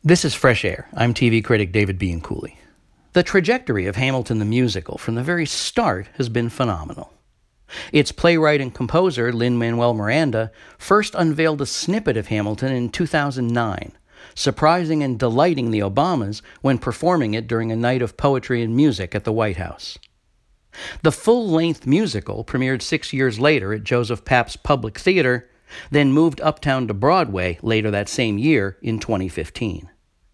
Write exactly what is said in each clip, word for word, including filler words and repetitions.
This is Fresh Air. I'm T V critic David Bianculli. The trajectory of Hamilton the Musical from the very start has been phenomenal. Its playwright and composer, Lin-Manuel Miranda, first unveiled a snippet of Hamilton in two thousand nine, surprising and delighting the Obamas when performing it during a night of poetry and music at the White House. The full-length musical premiered six years later at Joseph Papp's Public Theater, then moved uptown to Broadway later that same year in twenty fifteen.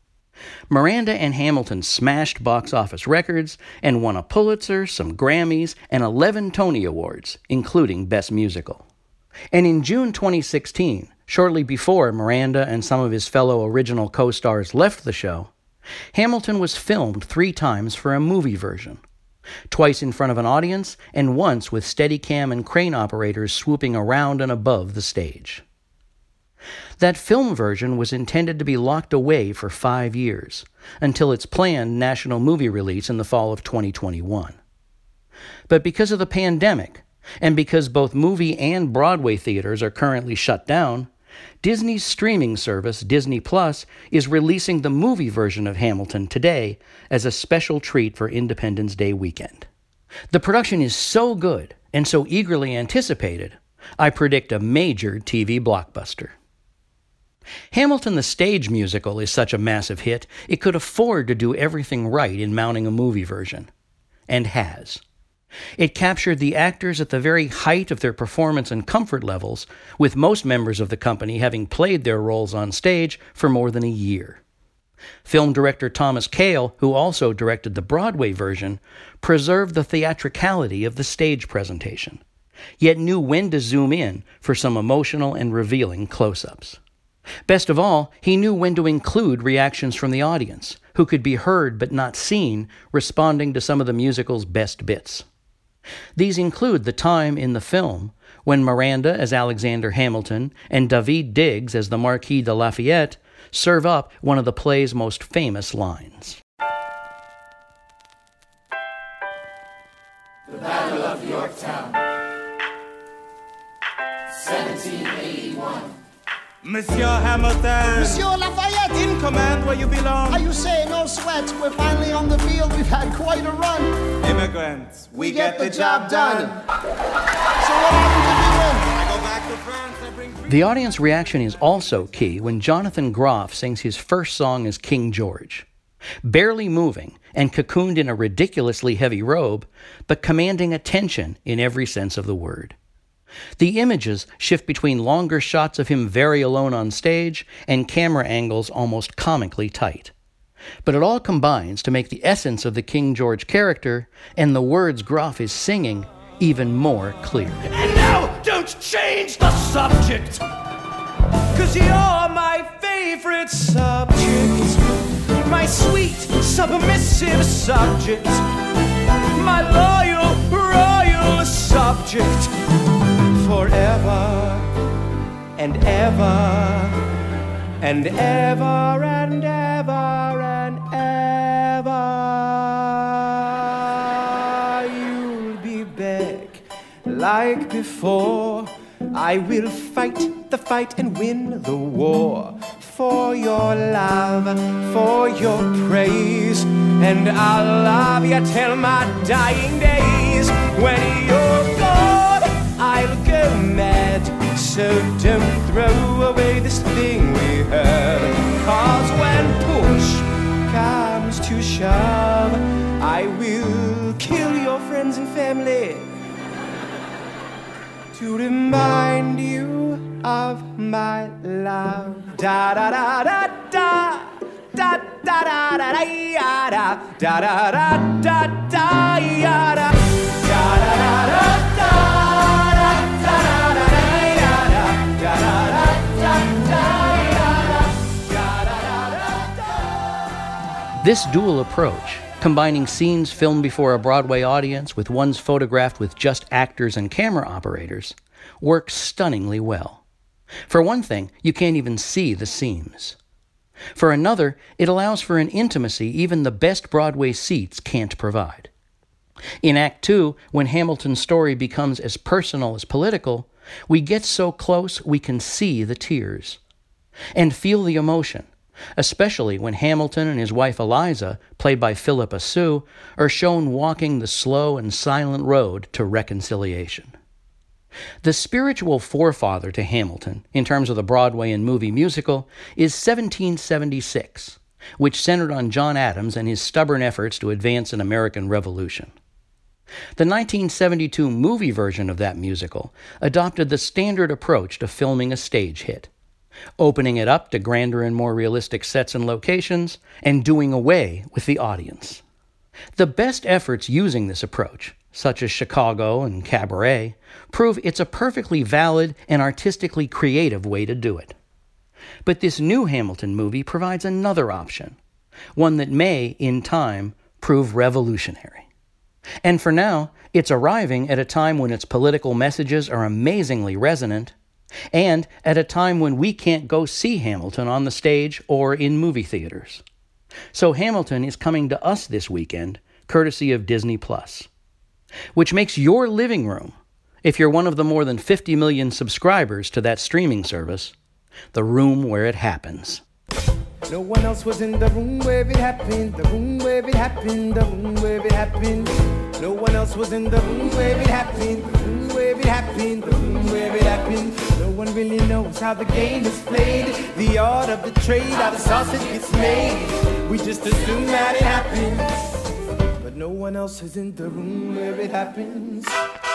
Miranda and Hamilton smashed box office records and won a Pulitzer, some Grammys, and eleven Tony Awards, including Best Musical. And in June twenty sixteen, shortly before Miranda and some of his fellow original co-stars left the show, Hamilton was filmed three times for a movie version, twice in front of an audience and once with Steadicam and crane operators swooping around and above the stage. That film version was intended to be locked away for five years, until its planned national movie release in the fall of twenty twenty-one. But because of the pandemic, and because both movie and Broadway theaters are currently shut down, Disney's streaming service, Disney Plus, is releasing the movie version of Hamilton today as a special treat for Independence Day weekend. The production is so good and so eagerly anticipated, I predict a major T V blockbuster. Hamilton the Stage Musical is such a massive hit, it could afford to do everything right in mounting a movie version. And has. It captured the actors at the very height of their performance and comfort levels, with most members of the company having played their roles on stage for more than a year. Film director Thomas Kail, who also directed the Broadway version, preserved the theatricality of the stage presentation, yet knew when to zoom in for some emotional and revealing close-ups. Best of all, he knew when to include reactions from the audience, who could be heard but not seen, responding to some of the musical's best bits. These include the time in the film when Miranda as Alexander Hamilton and Daveed Diggs as the Marquis de Lafayette serve up one of the play's most famous lines. The Battle of Yorktown, seventeen eighty-one. Monsieur Hamilton! Monsieur Lafayette! In command where you belong! Are you saying no sweat? We're finally on the field. We've had quite a run. Immigrants, we, we get, get the, the job, job done. done. So what happened to I go back to France, I bring... The audience reaction is also key when Jonathan Groff sings his first song as King George. Barely moving and cocooned in a ridiculously heavy robe, but commanding attention in every sense of the word. The images shift between longer shots of him very alone on stage and camera angles almost comically tight. But it all combines to make the essence of the King George character and the words Groff is singing even more clear. And now, don't change the subject, 'cause you're my favorite subject, my sweet, submissive subject, my loyal, royal subject. Forever and ever and ever and ever and ever, you'll be back like before. I will fight the fight and win the war for your love, for your praise, and I'll love you till my dying days. When you're gone, I'll go mad, so don't throw away this thing we have. 'Cause when push comes to shove, I will kill your friends and family to remind you of my love. Da da da da da da da da da da da da da da da da da da da. This dual approach, combining scenes filmed before a Broadway audience with ones photographed with just actors and camera operators, works stunningly well. For one thing, you can't even see the seams. For another, it allows for an intimacy even the best Broadway seats can't provide. In Act Two, when Hamilton's story becomes as personal as political, we get so close we can see the tears and feel the emotion, especially when Hamilton and his wife Eliza, played by Philippa Sue, are shown walking the slow and silent road to reconciliation. The spiritual forefather to Hamilton, in terms of the Broadway and movie musical, is seventeen seventy-six, which centered on John Adams and his stubborn efforts to advance an American Revolution. The nineteen seventy-two movie version of that musical adopted the standard approach to filming a stage hit, opening it up to grander and more realistic sets and locations, and doing away with the audience. The best efforts using this approach, such as Chicago and Cabaret, prove it's a perfectly valid and artistically creative way to do it. But this new Hamilton movie provides another option, one that may, in time, prove revolutionary. And for now, it's arriving at a time when its political messages are amazingly resonant, and at a time when we can't go see Hamilton on the stage or in movie theaters. So Hamilton is coming to us this weekend, courtesy of Disney Plus, which makes your living room, if you're one of the more than fifty million subscribers to that streaming service, the room where it happens. No one else was in the room where it happened, the room where it happened, the room where it happened. No one else was in the room where it happened, the room where it happened, the room where it happened. No one really knows how the game is played, the art of the trade, how the sausage gets made. We just assume that it happens, but no one else is in the room where it happens.